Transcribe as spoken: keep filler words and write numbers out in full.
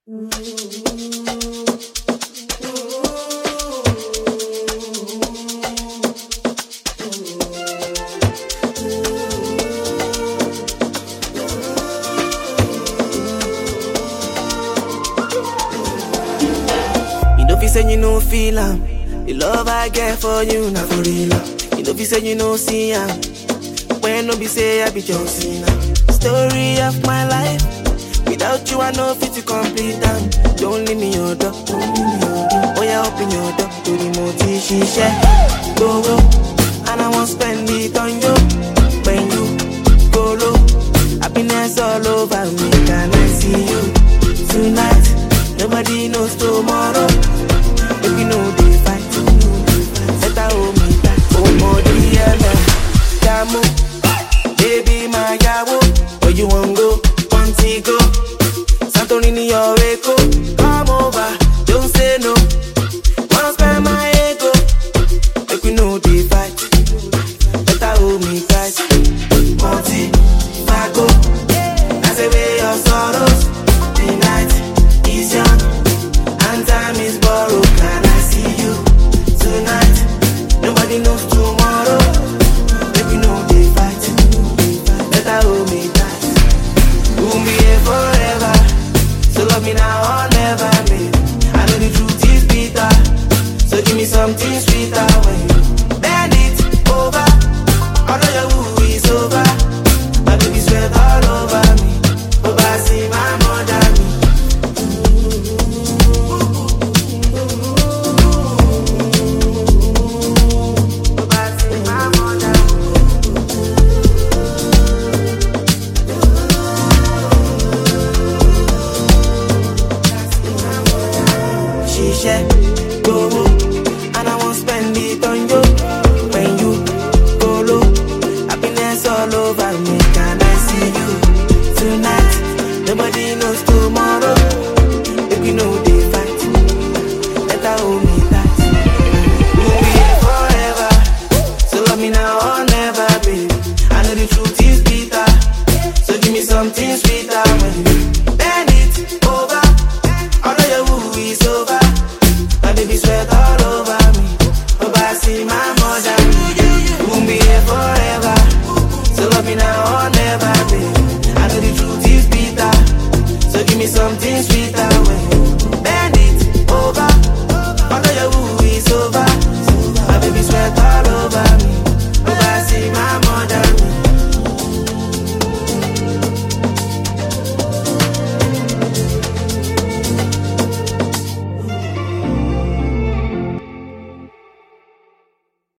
You know if you say you no feel am, the love I get for you na for real. You know if you say you no see am, when no be say I be just seen am. Story of my life, without you I no fit to complete am. Don't leave me your door, don't leave me your door. Oh yeah, open your door to the multi shisha. Go go, and I won't spend it on you. When you go low, happiness all over me. Can I see you tonight? Nobody knows tomorrow. If you know they fight, better hold me back. Oh more dear man, Jamo, baby my yawo. Where you want go? Want to go? Santorini your echo. Come over, don't say no. Wanna spend my ego. If you know they fight, better hold me tight. Monty, Marco, that's away your sorrows. The night is young and time is borrowed. Can I see you tonight? Nobody knows tomorrow. If you know they fight, better hold me tight. We'll be here forever, so love me now or never, babe. I know the truth is bitter, so give me something sweeter when you bend it over. I know your woo is over. My baby sweat all over me. Over I see my mother me. Over I see my mother me. She said, go.